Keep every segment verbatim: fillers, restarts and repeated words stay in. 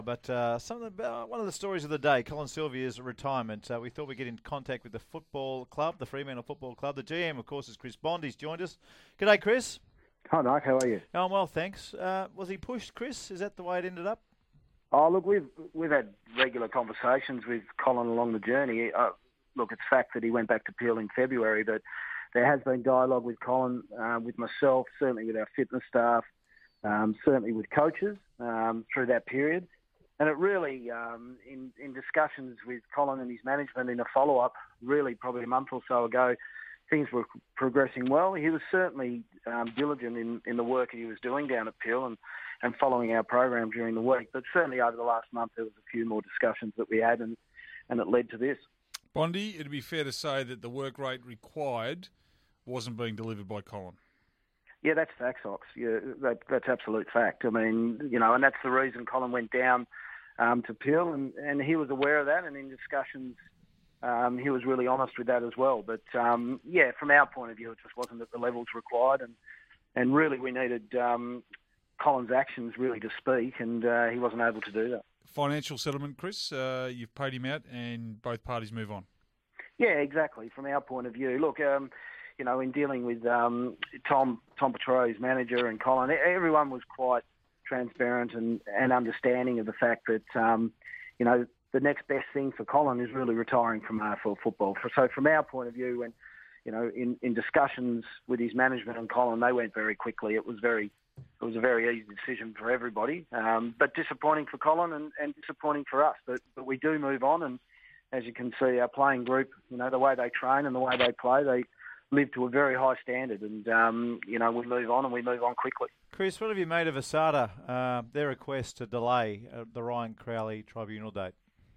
But uh, some of the, uh, one of the stories of the day, Colin Sylvia's retirement. Uh, we thought we'd get in contact with the football club, the Fremantle Football Club. The G M, of course, is Chris Bond. He's joined us. G'day, Chris. Hi, Mike. How are you? Oh, I'm well, thanks. Uh, was he pushed, Chris? Is that the way it ended up? Oh, look, we've we've had regular conversations with Colin along the journey. Uh, look, it's fact that he went back to Peel in February, but there has been dialogue with Colin, uh, with myself, certainly with our fitness staff, um, certainly with coaches um, through that period. And it really, um, in, in discussions with Colin and his management in a follow-up, really probably a month or so ago, things were progressing well. He was certainly um, diligent in, in the work he was doing down at Peel and, and following our program during the week. But certainly over the last month, there was a few more discussions that we had, and, and it led to this. Bondi, it'd be fair to say that the work rate required wasn't being delivered by Colin. Yeah, that's fact, Ox. Yeah, that, that's absolute fact. I mean, you know, and that's the reason Colin went down um, to Peel, and, and he was aware of that, and in discussions, um, he was really honest with that as well. But, um, yeah, from our point of view, it just wasn't at the levels required, and, and really we needed um, Colin's actions really to speak, and uh, he wasn't able to do that. Financial settlement, Chris, uh, you've paid him out, and both parties move on. Yeah, exactly. From our point of view, look, um, you know, in dealing with um, Tom Tom Petro's manager and Colin, everyone was quite transparent and, and understanding of the fact that, um, you know, the next best thing for Colin is really retiring from A F L football. So from our point of view, when, you know, in, in discussions with his management and Colin, they went very quickly. It was very, it was a very easy decision for everybody, um, but disappointing for Colin and, and disappointing for us. But, but we do move on, and as you can see, our playing group, you know, the way they train and the way they play, they live to a very high standard, and um, you know, we move on and we move on quickly. Chris, what have you made of Asada, uh, their request to delay uh, the Ryan Crowley tribunal date?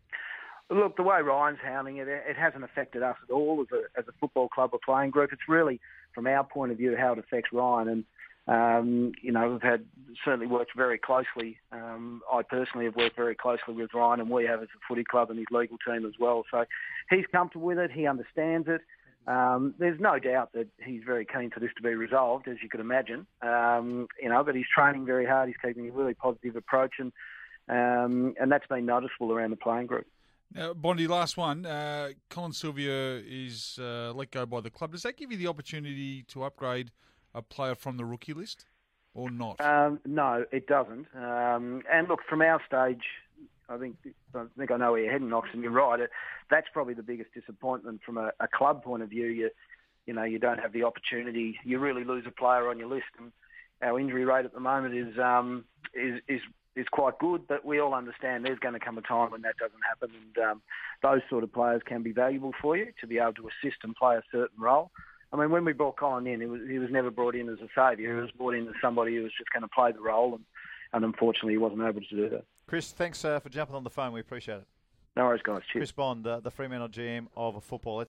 Look, the way Ryan's hounding it, it hasn't affected us at all as a, as a football club or playing group. It's really, from our point of view, how it affects Ryan. And, um, you know, we've had certainly worked very closely. Um, I personally have worked very closely with Ryan, and we have as a footy club and his legal team as well. So he's comfortable with it. He understands it. Um, there's no doubt that he's very keen for this to be resolved, as you could imagine. Um, you know, but he's training very hard. He's keeping a really positive approach, and um, and that's been noticeable around the playing group. Now, Bondi, last one. Uh, Colin Sylvia is uh, let go by the club. Does that give you the opportunity to upgrade a player from the rookie list, or not? Um, no, it doesn't. Um, and look, from our stage, I think I think I know where you're heading, Knox, and you're right. It, that's probably the biggest disappointment from a, a club point of view. You, you know, you don't have the opportunity. You really lose a player on your list, and our injury rate at the moment is um, is is is quite good. But we all understand there's going to come a time when that doesn't happen, and um, those sort of players can be valuable for you to be able to assist and play a certain role. I mean, when we brought Colin in, he was, he was never brought in as a saviour. He was brought in as somebody who was just going to play the role, and, and unfortunately he wasn't able to do that. Chris, thanks uh, for jumping on the phone. We appreciate it. No worries, guys. Cheers. Chris Bond, uh, the Fremantle G M of football.